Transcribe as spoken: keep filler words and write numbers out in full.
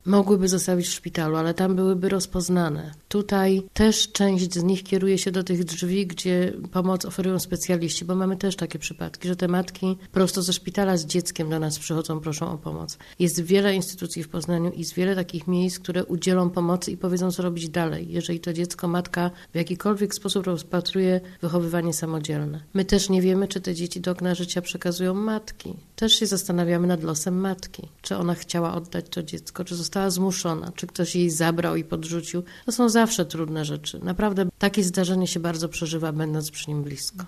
Mogłyby zostawić w szpitalu, ale tam byłyby rozpoznane. Tutaj też część z nich kieruje się do tych drzwi, gdzie pomoc oferują specjaliści, bo mamy też takie przypadki, że te matki prosto ze szpitala z dzieckiem do nas przychodzą, proszą o pomoc. Jest wiele instytucji w Poznaniu i jest wiele takich miejsc, które udzielą pomocy i powiedzą, co robić dalej, jeżeli to dziecko, matka w jakikolwiek sposób rozpatruje wychowywanie samodzielne. My też nie wiemy, czy te dzieci do okna życia przekazują matki. Też się zastanawiamy nad losem matki. Czy ona chciała oddać to dziecko, czy została zmuszona, czy ktoś jej zabrał i podrzucił. To są zawsze trudne rzeczy. Naprawdę takie zdarzenie się bardzo przeżywa, będąc przy nim blisko.